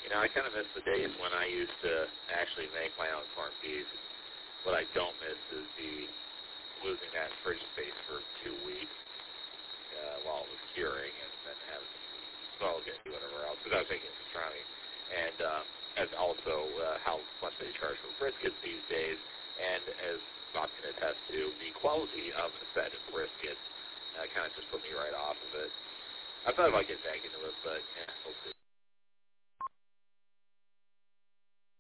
I kind of miss the days when I used to actually make my own corned beef. What I don't miss is losing that fridge space for 2 weeks while it was curing, and then having to swallow it and whatever else, because I was making pastrami. And as also how much they charge for briskets these days, and as Bob can attest to, the quality of the fed brisket kind of just put me right off of it. I thought about getting back into it, but we'll see.